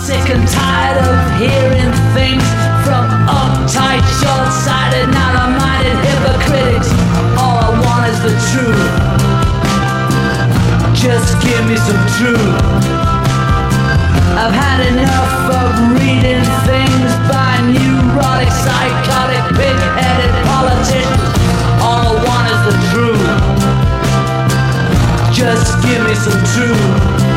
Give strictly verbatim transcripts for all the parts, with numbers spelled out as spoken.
Sick and tired of hearing things from uptight, short-sighted, narrow-minded hypocrites. All I want is the truth. Just give me some truth. I've had enough of reading things by neurotic, psychotic, pig-headed politicians. All I want is the truth. Just give me some truth.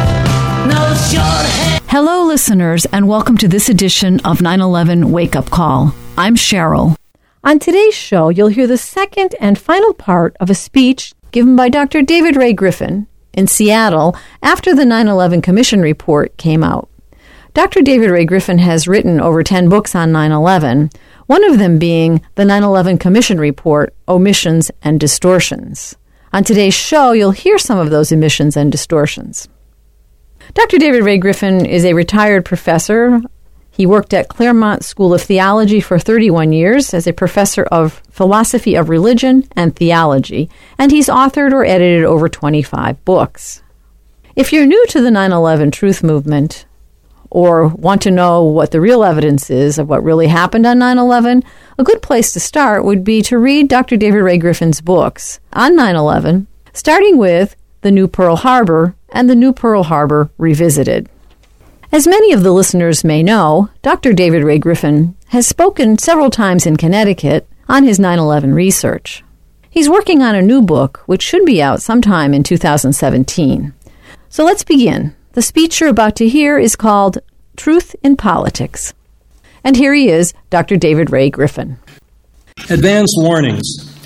No shorthand. Hello, listeners, and welcome to this edition of nine eleven Wake Up Call. I'm Cheryl. On today's show, you'll hear the second and final part of a speech given by Doctor David Ray Griffin in Seattle after the nine eleven Commission report came out. Doctor David Ray Griffin has written over ten books on nine eleven, one of them being the nine eleven Commission report, Omissions and Distortions. On today's show, you'll hear some of those omissions and distortions. Doctor David Ray Griffin is a retired professor. He worked at Claremont School of Theology for thirty-one years as a professor of philosophy of religion and theology, and he's authored or edited over twenty-five books. If you're new to the nine eleven truth movement, or want to know what the real evidence is of what really happened on nine eleven, a good place to start would be to read Doctor David Ray Griffin's books on nine eleven, starting with The New Pearl Harbor and The New Pearl Harbor Revisited. As many of the listeners may know, Doctor David Ray Griffin has spoken several times in Connecticut on his nine eleven research. He's working on a new book, which should be out sometime in two thousand seventeen. So let's begin. The speech you're about to hear is called Truth in Politics. And here he is, Doctor David Ray Griffin. Advance warnings.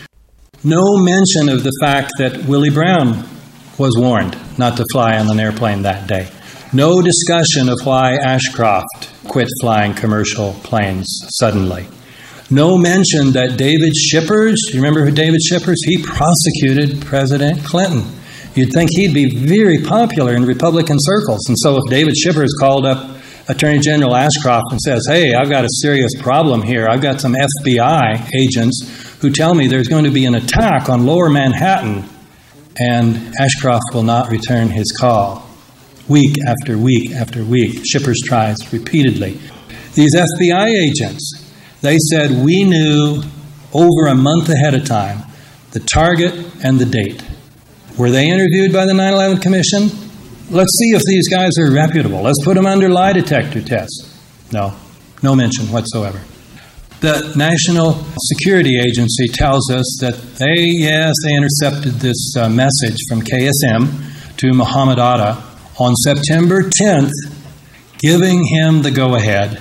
No mention of the fact that Willie Brown was warned not to fly on an airplane that day. No discussion of why Ashcroft quit flying commercial planes suddenly. No mention that David Shippers, do you remember who David Shippers? He prosecuted President Clinton. You'd think he'd be very popular in Republican circles. And so if David Shippers called up Attorney General Ashcroft and says, hey, I've got a serious problem here. I've got some F B I agents who tell me there's going to be an attack on Lower Manhattan, and Ashcroft will not return his call. Week after week after week, Shippers tries repeatedly. These F B I agents, they said we knew over a month ahead of time the target and the date. Were they interviewed by the nine eleven Commission? Let's see if these guys are reputable. Let's put them under lie detector tests. No, no mention whatsoever. The National Security Agency tells us that they, yes, they intercepted this uh, message from K S M to Muhammad Atta on September tenth, giving him the go-ahead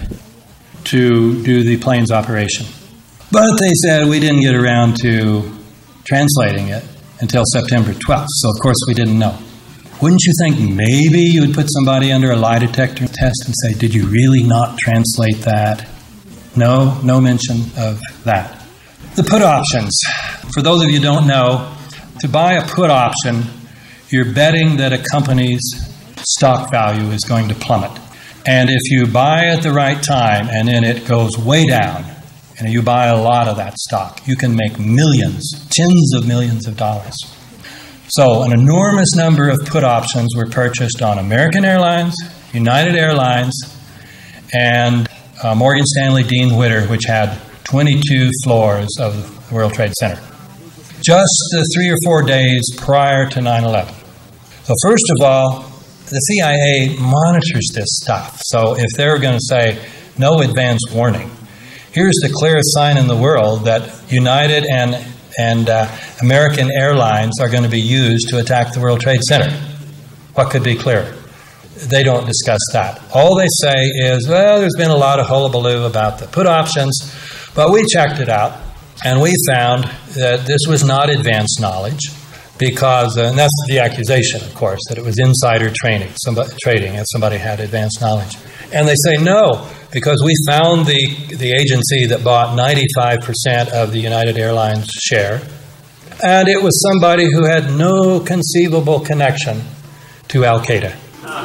to do the plane's operation. But they said we didn't get around to translating it until September twelfth, so of course we didn't know. Wouldn't you think maybe you would put somebody under a lie detector test and say, did you really not translate that? No, no mention of that. The put options. For those of you who don't know, to buy a put option, you're betting that a company's stock value is going to plummet. And if you buy at the right time and then it goes way down, and you buy a lot of that stock, you can make millions, tens of millions of dollars. So an enormous number of put options were purchased on American Airlines, United Airlines, and uh, Morgan Stanley Dean Witter, which had twenty-two floors of the World Trade Center, just uh, three or four days prior to nine eleven. So first of all, the C I A monitors this stuff. So if they're going to say no advance warning, here's the clearest sign in the world that United and and uh, American Airlines are going to be used to attack the World Trade Center. What could be clearer? They don't discuss that. All they say is, well, there's been a lot of hullabaloo about the put options, but we checked it out, and we found that this was not advance knowledge, because, uh, and that's the accusation, of course, that it was insider trading, somebody, trading, and somebody had advance knowledge. And they say no, because we found the, the agency that bought ninety-five percent of the United Airlines share, and it was somebody who had no conceivable connection to Al-Qaeda.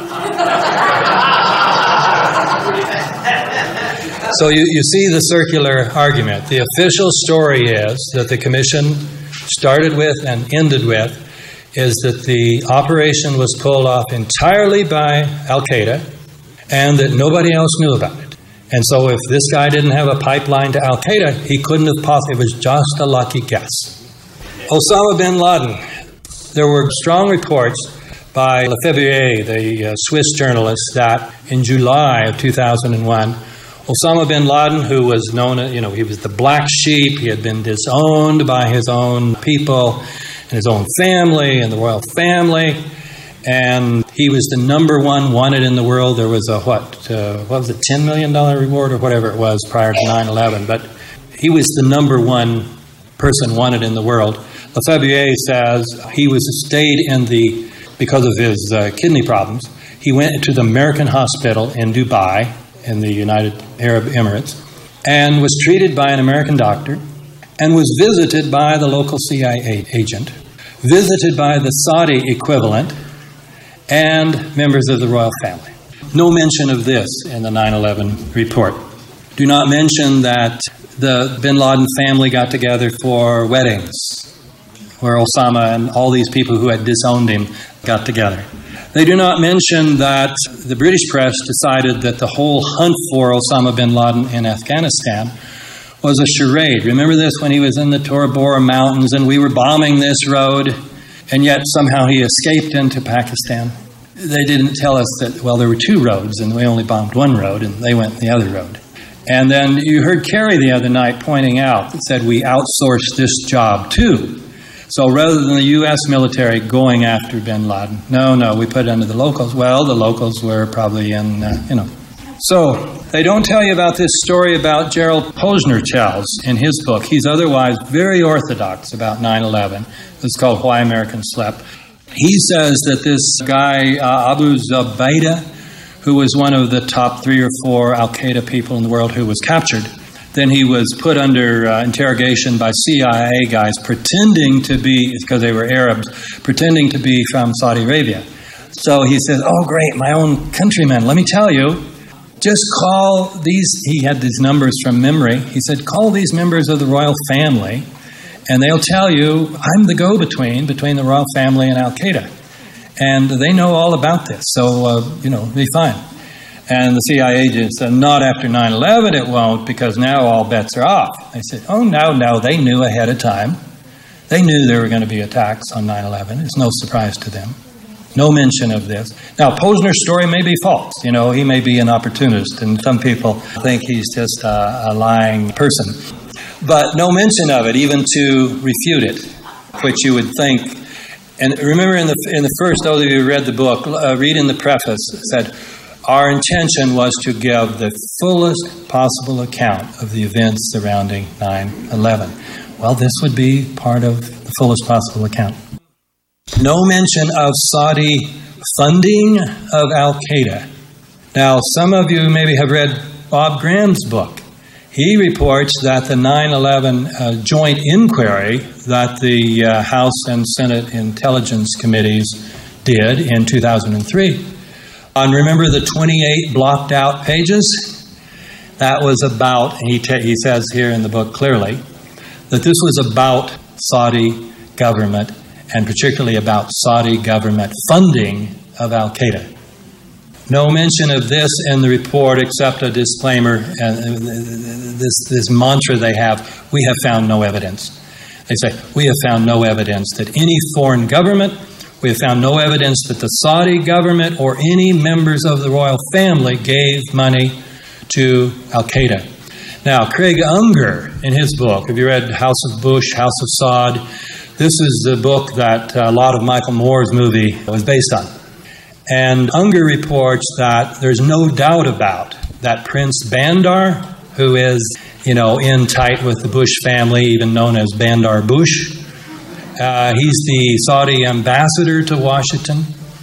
So you, you see the circular argument. The official story is that the commission started with and ended with is that the operation was pulled off entirely by Al-Qaeda, and that nobody else knew about it. And so if this guy didn't have a pipeline to Al-Qaeda, he couldn't have possibly, it was just a lucky guess. Osama bin Laden. There were strong reports by Lefebvre, the uh, Swiss journalist, that in July of two thousand one, Osama bin Laden, who was known, you know, he was the black sheep, he had been disowned by his own people and his own family and the royal family, and he was the number one wanted in the world. There was a, what, uh, what was it, ten million dollars reward or whatever it was prior to nine eleven, but he was the number one person wanted in the world. Lefebvre says he was stayed in the, because of his uh, kidney problems, he went to the American hospital in Dubai, in the United Arab Emirates, and was treated by an American doctor, and was visited by the local C I A agent, visited by the Saudi equivalent, and members of the royal family. No mention of this in the nine eleven report. Do not mention that the bin Laden family got together for weddings, where Osama and all these people who had disowned him got together. They do not mention that the British press decided that the whole hunt for Osama bin Laden in Afghanistan was a charade. Remember this when he was in the Tora Bora Mountains and we were bombing this road, and yet somehow he escaped into Pakistan? They didn't tell us that, well, there were two roads and we only bombed one road and they went the other road. And then you heard Kerry the other night pointing out that said we outsourced this job too. So rather than the U S military going after bin Laden, no, no, we put it under the locals. Well, the locals were probably in, uh, you know. So they don't tell you about this story about Gerald Posner-Charles in his book. He's otherwise very orthodox about nine eleven. It's called Why Americans Slept. He says that this guy, uh, Abu Zubaydah, who was one of the top three or four Al-Qaeda people in the world who was captured, then he was put under uh, interrogation by C I A guys pretending to be, because they were Arabs, pretending to be from Saudi Arabia. So he says, oh great, my own countrymen, let me tell you, just call these, he had these numbers from memory, he said, call these members of the royal family and they'll tell you, I'm the go-between between the royal family and Al-Qaeda. And they know all about this, so, uh, you know, be fine. And the C I A agent said, not after nine eleven it won't, because now all bets are off. They said, oh, no, no, they knew ahead of time. They knew there were going to be attacks on nine eleven. It's no surprise to them. No mention of this. Now, Posner's story may be false. You know, he may be an opportunist, and some people think he's just a, a lying person. But no mention of it, even to refute it, which you would think. And remember in the in the first, those of you who read the book, uh, read in the preface, it said, our intention was to give the fullest possible account of the events surrounding nine eleven. Well, this would be part of the fullest possible account. No mention of Saudi funding of Al-Qaeda. Now, some of you maybe have read Bob Graham's book. He reports that the nine eleven uh, joint inquiry that the uh, House and Senate Intelligence Committees did in two thousand three, and remember the twenty-eight blocked out pages? That was about, he, t- he says here in the book clearly, that this was about Saudi government, and particularly about Saudi government funding of Al-Qaeda. No mention of this in the report except a disclaimer, and this, this mantra they have, we have found no evidence. They say, we have found no evidence that any foreign government, we have found no evidence that the Saudi government or any members of the royal family gave money to Al-Qaeda. Now, Craig Unger, in his book, have you read House of Bush, House of Saud? This is the book that a lot of Michael Moore's movie was based on. And Unger reports that there's no doubt about that Prince Bandar, who is, you know, in tight with the Bush family, even known as Bandar Bush. Uh, he's the Saudi ambassador to Washington,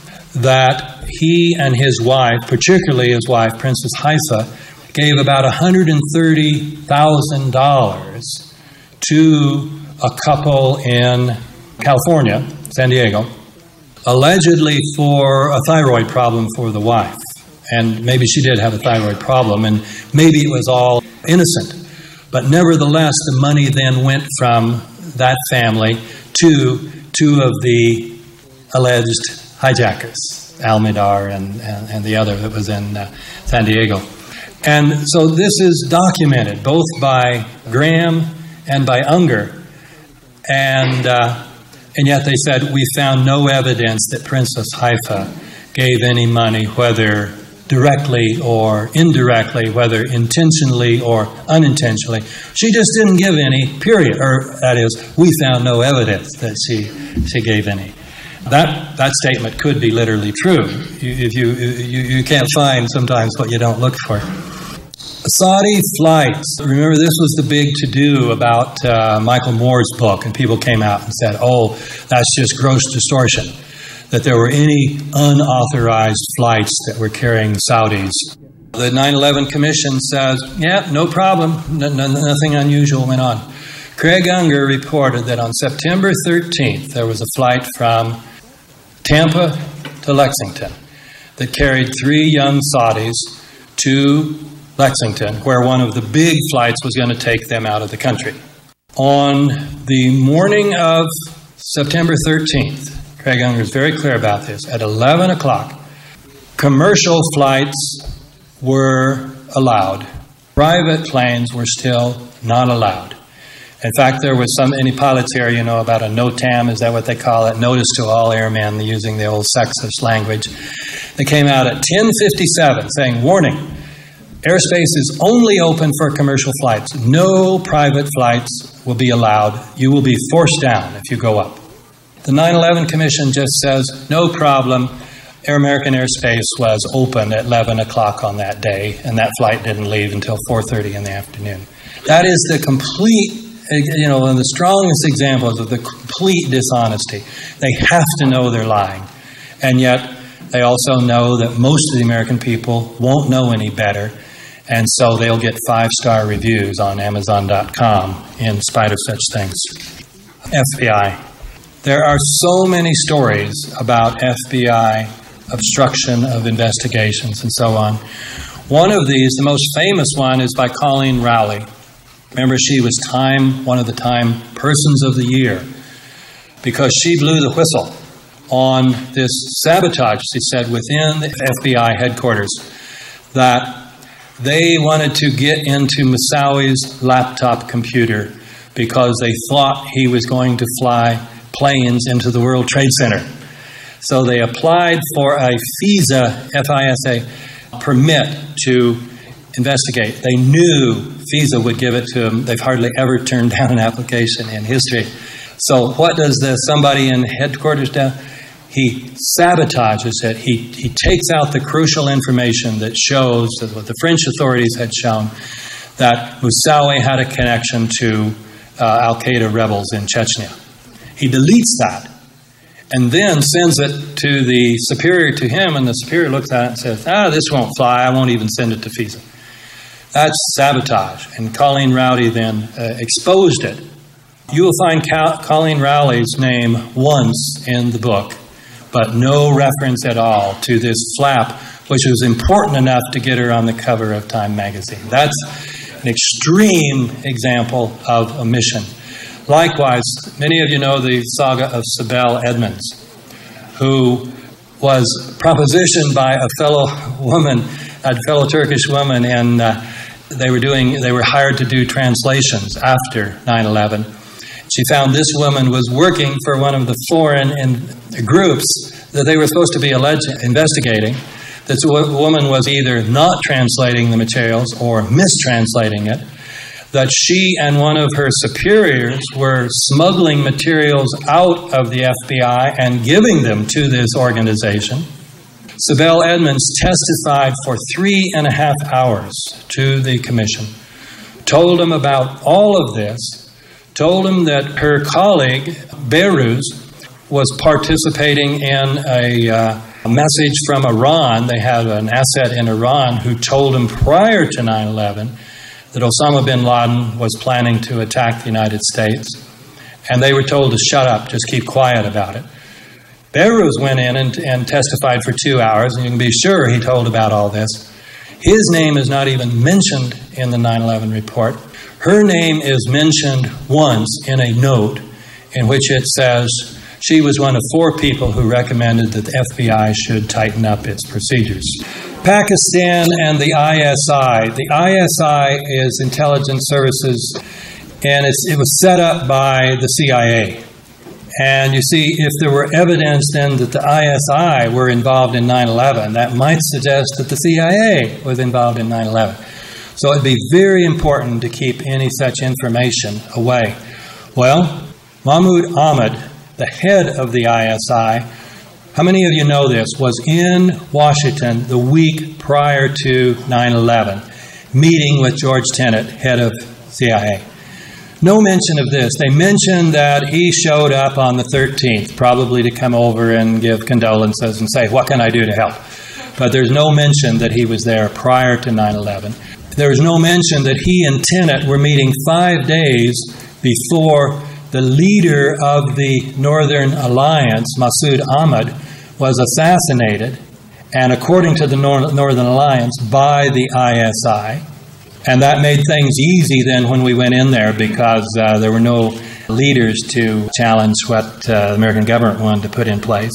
that he and his wife, particularly his wife, Princess Haifa, gave about one hundred thirty thousand dollars to a couple in California, San Diego, allegedly for a thyroid problem for the wife. And maybe she did have a thyroid problem, and maybe it was all innocent. But nevertheless, the money then went from that family to two of the alleged hijackers. Almidar and, and, and the other that was in uh, San Diego. And so this is documented both by Graham and by Unger. And uh, and yet they said, we found no evidence that Princess Haifa gave any money, whether directly or indirectly, whether intentionally or unintentionally. She just didn't give any, period. Or that is, we found no evidence that she she gave any. That that statement could be literally true. You, if you, you you can't find sometimes what you don't look for. Saudi flights. Remember, this was the big to-do about uh, Michael Moore's book, and people came out and said, oh, that's just gross distortion, that there were any unauthorized flights that were carrying Saudis. The nine eleven Commission says, yeah, no problem, n- n- nothing unusual went on. Craig Unger reported that on September thirteenth, there was a flight from Tampa to Lexington that carried three young Saudis to Lexington, where one of the big flights was going to take them out of the country. On the morning of September thirteenth, Craig Unger is very clear about this, at eleven o'clock, commercial flights were allowed. Private planes were still not allowed. In fact, there was some, any pilots here, you know, about a NOTAM, is that what they call it? Notice to all airmen, using the old sexist language. They came out at ten fifty-seven saying, warning, airspace is only open for commercial flights. No private flights will be allowed. You will be forced down if you go up. The nine eleven Commission just says, no problem. Air American airspace was open at eleven o'clock on that day, and that flight didn't leave until four thirty in the afternoon. That is the complete, you know, one of the strongest examples of the complete dishonesty. They have to know they're lying. And yet, they also know that most of the American people won't know any better, and so they'll get five-star reviews on Amazon dot com in spite of such things. F B I. There are so many stories about F B I obstruction of investigations and so on. One of these, the most famous one, is by Colleen Rowley. Remember, she was Time, one of the Time Persons of the Year, because she blew the whistle on this sabotage, she said, within the F B I headquarters, that they wanted to get into Moussaoui's laptop computer because they thought he was going to fly planes into the World Trade Center. So they applied for a FISA, F I S A, permit to investigate. They knew FISA would give it to them. They've hardly ever turned down an application in history. So what does the somebody in headquarters do? He sabotages it. He, he takes out the crucial information that shows that what the French authorities had shown, that Moussaoui had a connection to uh, Al-Qaeda rebels in Chechnya. He deletes that and then sends it to the superior to him, and the superior looks at it and says, ah, this won't fly. I won't even send it to FISA. That's sabotage. And Colleen Rowley then uh, exposed it. You will find Cal- Colleen Rowley's name once in the book, but no reference at all to this flap, which was important enough to get her on the cover of Time magazine. That's an extreme example of omission. Likewise, many of you know the saga of Sibel Edmonds, who was propositioned by a fellow woman, a fellow Turkish woman, and uh, they were doing, they were hired to do translations after nine eleven. She found this woman was working for one of the foreign in, groups that they were supposed to be alleged, investigating. This woman was either not translating the materials or mistranslating it. That she and one of her superiors were smuggling materials out of the F B I and giving them to this organization. Sibel Edmonds testified for three and a half hours to the commission, told them about all of this, told them that her colleague, Behruz, was participating in a, uh, a message from Iran. They had an asset in Iran who told them prior to nine eleven that Osama bin Laden was planning to attack the United States. And they were told to shut up, just keep quiet about it. Behruz went in and, and testified for two hours, and you can be sure he told about all this. His name is not even mentioned in the nine eleven report. Her name is mentioned once in a note in which it says She was one of four people who recommended that the F B I should tighten up its procedures. Pakistan and the I S I. The I S I is intelligence services, and it's, it was set up by the C I A. And you see, if there were evidence then that the I S I were involved in nine eleven, that might suggest that the C I A was involved in nine eleven. So it'd be very important to keep any such information away. Well, Mahmoud Ahmad, the head of the I S I, how many of you know this, was in Washington the week prior to nine eleven, meeting with George Tenet, head of C I A. No mention of this. They mentioned that he showed up on the thirteenth, probably to come over and give condolences and say, what can I do to help? But there's no mention that he was there prior to nine eleven. There's no mention that he and Tenet were meeting five days before the leader of the Northern Alliance, Masood Ahmad, was assassinated, and according to the Nor- Northern Alliance, by the I S I. And that made things easy then when we went in there, because uh, there were no leaders to challenge what uh, the American government wanted to put in place.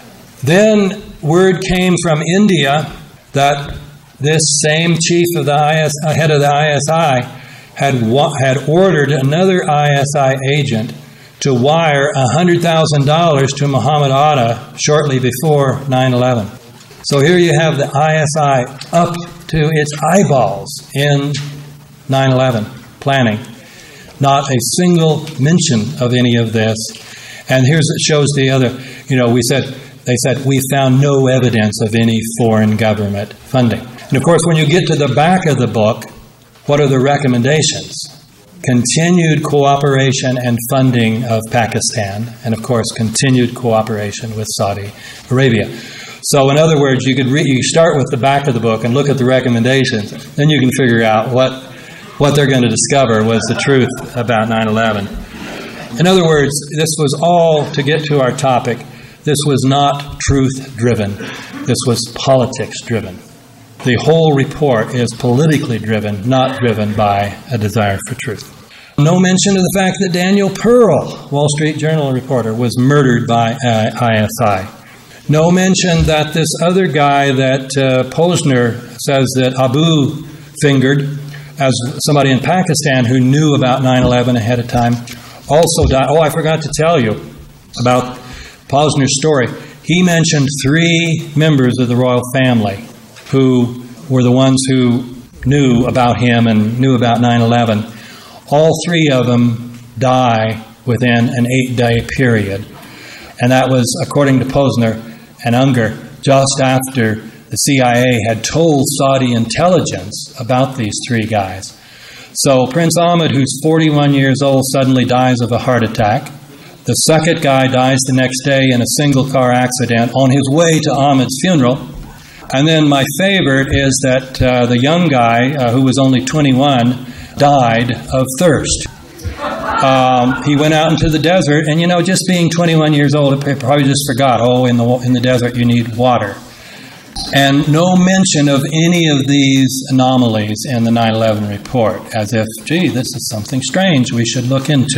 Then word came from India that this same chief of the I S I, head of the I S I, had wa- had ordered another I S I agent to wire one hundred thousand dollars to Muhammad Atta shortly before nine eleven. So here you have the I S I up to its eyeballs in nine eleven planning. Not a single mention of any of this. And here's it shows the other, you know, we said, they said, we found no evidence of any foreign government funding. And of course, when you get to the back of the book, what are the recommendations? Continued cooperation and funding of Pakistan, and of course, continued cooperation with Saudi Arabia. So in other words, you could re- you start with the back of the book and look at the recommendations. Then you can figure out what what they're going to discover was the truth about nine eleven. In other words, this was all, to get to our topic, this was not truth-driven. This was politics-driven. The whole report is politically driven, not driven by a desire for truth. No mention of the fact that Daniel Pearl, Wall Street Journal reporter, was murdered by uh, I S I. No mention that this other guy that uh, Posner says that Abu fingered as somebody in Pakistan who knew about nine eleven ahead of time also died. Oh, I forgot to tell you about Posner's story. He mentioned three members of the royal family who were the ones who knew about him and knew about nine eleven. All three of them die within an eight-day period. And that was, according to Posner and Unger, just after the C I A had told Saudi intelligence about these three guys. So Prince Ahmed, who's forty-one years old, suddenly dies of a heart attack. The second guy dies the next day in a single-car accident on his way to Ahmed's funeral. And then my favorite is that uh, the young guy, uh, who was only twenty-one, died of thirst. Um, he went out into the desert, and you know, just being twenty-one years old, he probably just forgot, oh, in the in the desert you need water. And no mention of any of these anomalies in the nine eleven report, as if, gee, this is something strange we should look into.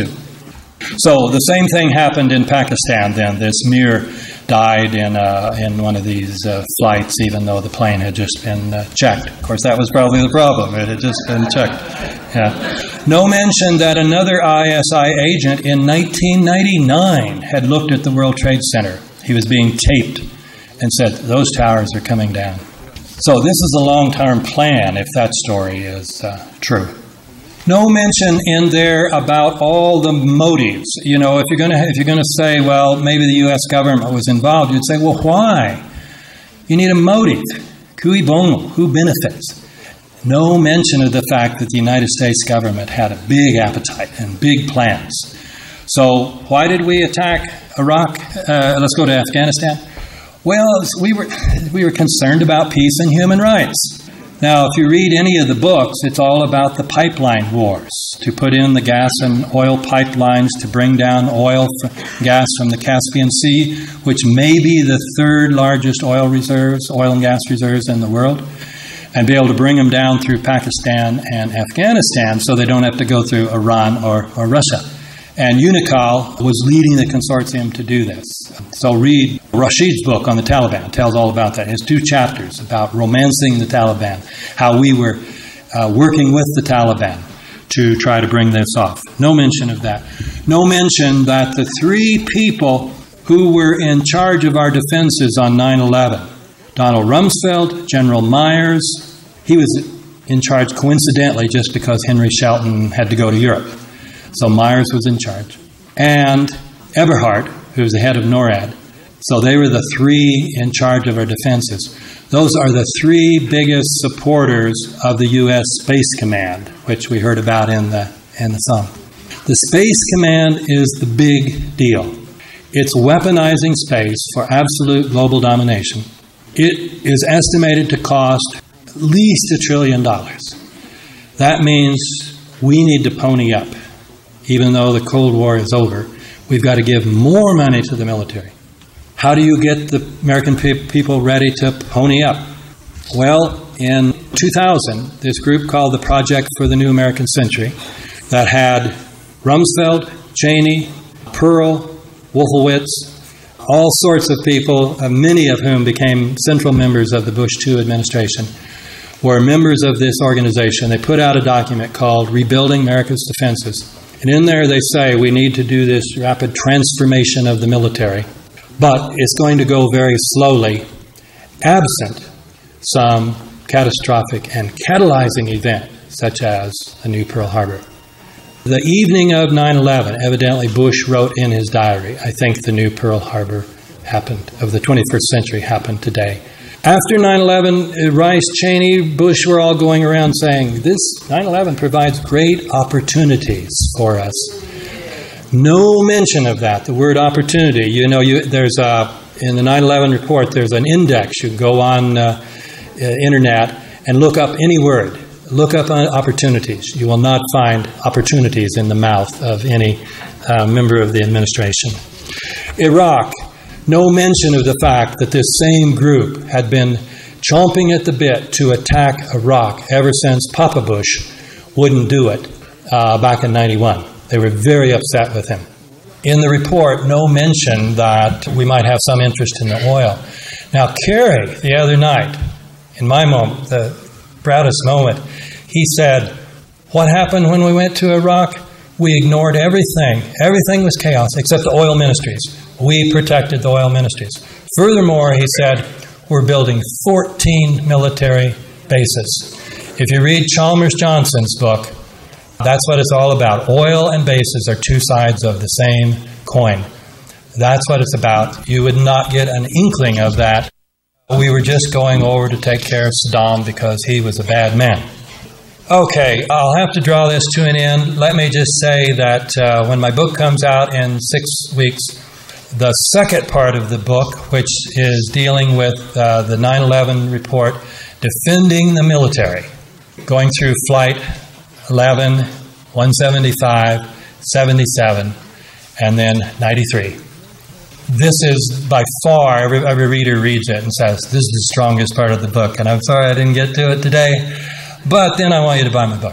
So the same thing happened in Pakistan then. This Mir died in uh, in one of these uh, flights, even though the plane had just been uh, checked. Of course, that was probably the problem. It had just been checked. Yeah. No mention that another I S I agent in nineteen ninety-nine had looked at the World Trade Center. He was being taped and said, those towers are coming down. So this is a long-term plan, if that story is uh, true. No mention in there about all the motives. You know, if you're going to if you're going to say, well, maybe the U S government was involved, you'd say, well, why? You need a motive. Cui bono? Who benefits? No mention of the fact that the United States government had a big appetite and big plans. So why did we attack Iraq? Uh, let's go to Afghanistan. Well, we were we were concerned about peace and human rights. Now, if you read any of the books, it's all about the pipeline wars, to put in the gas and oil pipelines to bring down oil, gas from the Caspian Sea, which may be the third largest oil reserves, oil and gas reserves in the world, and be able to bring them down through Pakistan and Afghanistan so they don't have to go through Iran or, or Russia. And UNICAL was leading the consortium to do this. So read Rashid's book on the Taliban. It tells all about that. It has two chapters about romancing the Taliban, how we were uh, working with the Taliban to try to bring this off. No mention of that. No mention that the three people who were in charge of our defenses on nine eleven, Donald Rumsfeld, General Myers, he was in charge coincidentally just because Henry Shelton had to go to Europe. So Myers was in charge. And Eberhard, who was the head of NORAD. So they were the three in charge of our defenses. Those are the three biggest supporters of the U S Space Command, which we heard about in the in the song. The Space Command is the big deal. It's weaponizing space for absolute global domination. It is estimated to cost at least a trillion dollars. That means we need to pony up. Even though the Cold War is over, we've got to give more money to the military. How do you get the American pe- people ready to pony up? Well, in two thousand, this group called the Project for the New American Century that had Rumsfeld, Cheney, Pearl, Wolfowitz, all sorts of people, uh, many of whom became central members of the Bush two administration, were members of this organization. They put out a document called Rebuilding America's Defenses. And in there they say we need to do this rapid transformation of the military, but it's going to go very slowly, absent some catastrophic and catalyzing event, such as a new Pearl Harbor. The evening of nine eleven, evidently Bush wrote in his diary, I think the new Pearl Harbor happened, of the twenty-first century happened today. After nine eleven, Rice, Cheney, Bush were all going around saying, this nine eleven provides great opportunities for us. No mention of that, the word opportunity. You know, you, there's a, in the nine eleven report, there's an index. You can go on uh, uh, internet and look up any word. Look up opportunities. You will not find opportunities in the mouth of any uh, member of the administration. Iraq. No mention of the fact that this same group had been chomping at the bit to attack Iraq ever since Papa Bush wouldn't do it uh, back in ninety-one. They were very upset with him. In the report, no mention that we might have some interest in the oil. Now, Kerry, the other night, in my moment, the proudest moment, he said, what happened when we went to Iraq? We ignored everything. Everything was chaos except the oil ministries. We protected the oil ministries. Furthermore, he said, we're building fourteen military bases. If you read Chalmers Johnson's book, that's what it's all about. Oil and bases are two sides of the same coin. That's what it's about. You would not get an inkling of that. We were just going over to take care of Saddam because he was a bad man. Okay, I'll have to draw this to an end. Let me just say that uh, when my book comes out in six weeks, the second part of the book, which is dealing with uh, the nine eleven report, defending the military, going through Flight eleven, one seventy-five, seventy-seven, and then ninety-three. This is by far, every, every reader reads it and says, this is the strongest part of the book. And I'm sorry I didn't get to it today, but then I want you to buy my book.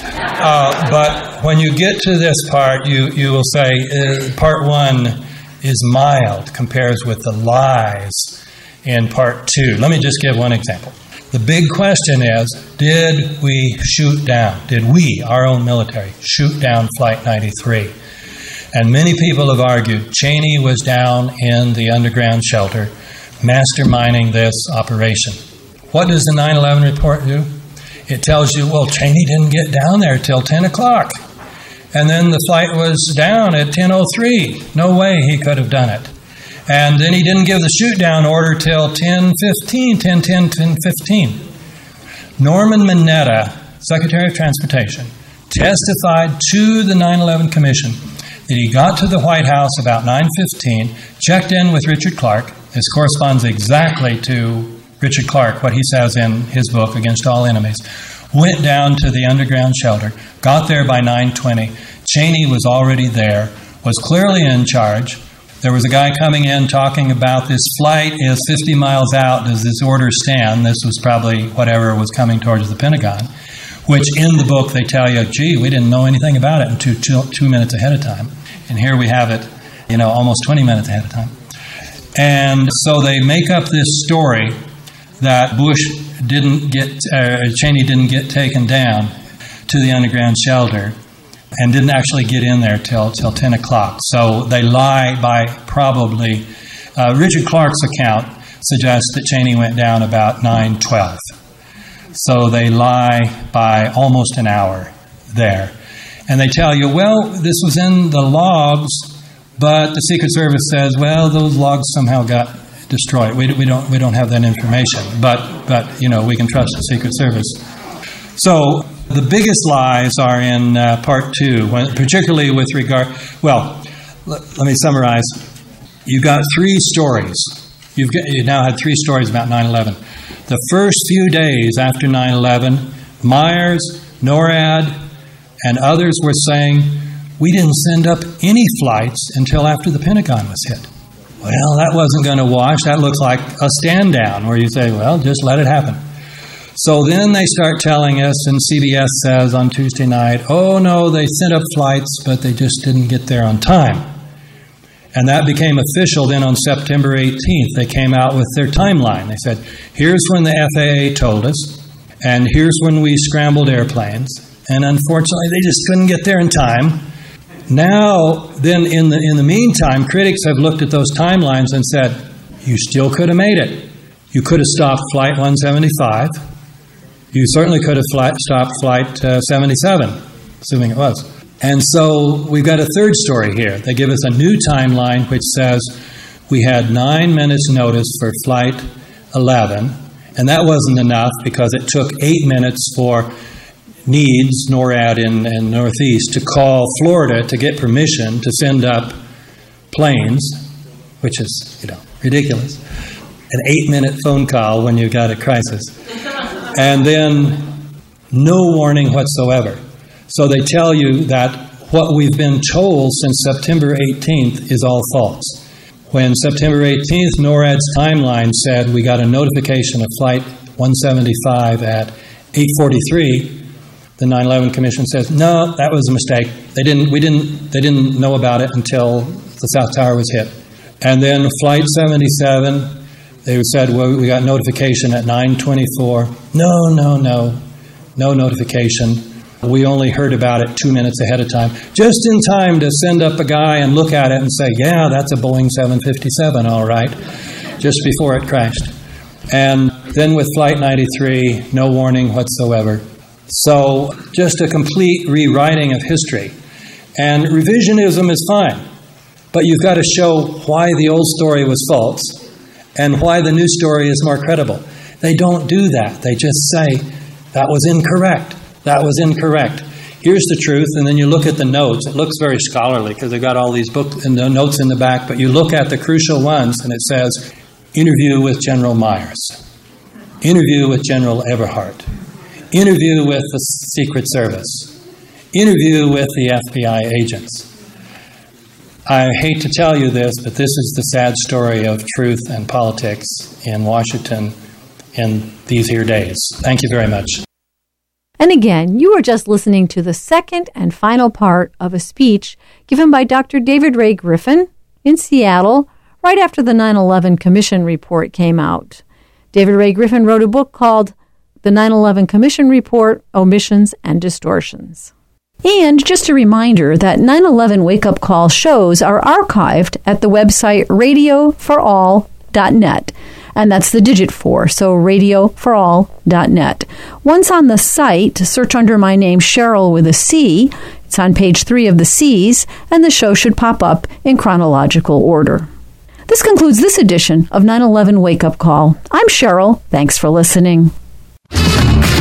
Uh, but when you get to this part, you, you will say, uh, part one is mild, compares with the lies in part two. Let me just give one example. The big question is, did we shoot down, did we, our own military, shoot down Flight ninety-three? And many people have argued Cheney was down in the underground shelter masterminding this operation. What does the nine eleven report do? It tells you, well, Cheney didn't get down there till ten o'clock. And then the flight was down at ten oh three. No way he could have done it. And then he didn't give the shoot-down order till ten fifteen, ten ten, ten fifteen. Norman Mineta, Secretary of Transportation, testified to the nine eleven Commission that he got to the White House about nine fifteen, checked in with Richard Clark. This corresponds exactly to Richard Clark, what he says in his book, Against All Enemies. Went down to the underground shelter, got there by nine twenty. Cheney was already there, was clearly in charge. There was a guy coming in talking about this flight is fifty miles out. Does this order stand? This was probably whatever was coming towards the Pentagon, which in the book they tell you, gee, we didn't know anything about it until two, two minutes ahead of time. and here we have it, you know, almost twenty minutes ahead of time. And so they make up this story that Bush didn't get, uh, Cheney didn't get taken down to the underground shelter and didn't actually get in there till till ten o'clock. So they lie by probably, uh, Richard Clark's account suggests that Cheney went down about nine twelve. So they lie by almost an hour there. And they tell you, well, this was in the logs, but the Secret Service says, well, those logs somehow got destroyed. We, we don't we don't have that information, but but you know we can trust the Secret Service. So the biggest lies are in uh, part two, when, particularly with regard. Well, l- let me summarize. You've got three stories. You've got, you now had three stories about nine eleven. The first few days after nine eleven, Myers, NORAD, and others were saying, we didn't send up any flights until after the Pentagon was hit. Well, that wasn't going to wash. That looks like a stand down where you say, well, just let it happen. So then they start telling us, and C B S says on Tuesday night, oh no, they sent up flights, but they just didn't get there on time. And that became official then on September eighteenth. They came out with their timeline. They said, here's when the F A A told us, and here's when we scrambled airplanes. And unfortunately, they just couldn't get there in time. Now, then, in the in the meantime, critics have looked at those timelines and said, you still could have made it. You could have stopped Flight one seventy-five. You certainly could have flight, stopped Flight uh, seventy-seven, assuming it was. And so we've got a third story here. They give us a new timeline which says we had nine minutes notice for Flight eleven, and that wasn't enough because it took eight minutes for Needs, NORAD in, in Northeast, to call Florida to get permission to send up planes, which is, you know, ridiculous. An eight-minute phone call when you've got a crisis. And then no warning whatsoever. So they tell you that what we've been told since September eighteenth is all false. When September eighteenth, NORAD's timeline said we got a notification of Flight one seventy-five at eight forty-three, the nine eleven Commission says, no, that was a mistake. They didn't. We didn't. They didn't know about it until the South Tower was hit. And then Flight seventy-seven, they said, well, we got notification at nine twenty-four. No, no, no, no notification. We only heard about it two minutes ahead of time, just in time to send up a guy and look at it and say, yeah, that's a Boeing seven fifty-seven, all right, just before it crashed. And then with Flight ninety-three, no warning whatsoever. So just a complete rewriting of history. And revisionism is fine, but you've got to show why the old story was false and why the new story is more credible. They don't do that. They just say, that was incorrect. That was incorrect. Here's the truth, and then you look at the notes. It looks very scholarly because they've got all these books and the notes in the back, but you look at the crucial ones, and it says, interview with General Myers, interview with General Everhart, interview with the Secret Service, interview with the F B I agents. I hate to tell you this, but this is the sad story of truth and politics in Washington in these here days. Thank you very much. And again, you were just listening to the second and final part of a speech given by Doctor David Ray Griffin in Seattle right after the nine eleven Commission report came out. David Ray Griffin wrote a book called The nine eleven Commission Report, Omissions and Distortions. And just a reminder that nine eleven Wake-Up Call shows are archived at the website radio for all dot net. And that's the digit four, so radio for all dot net. Once on the site, search under my name, Cheryl with a C. It's on page three of the C's, and the show should pop up in chronological order. This concludes this edition of nine eleven Wake-Up Call. I'm Cheryl. Thanks for listening.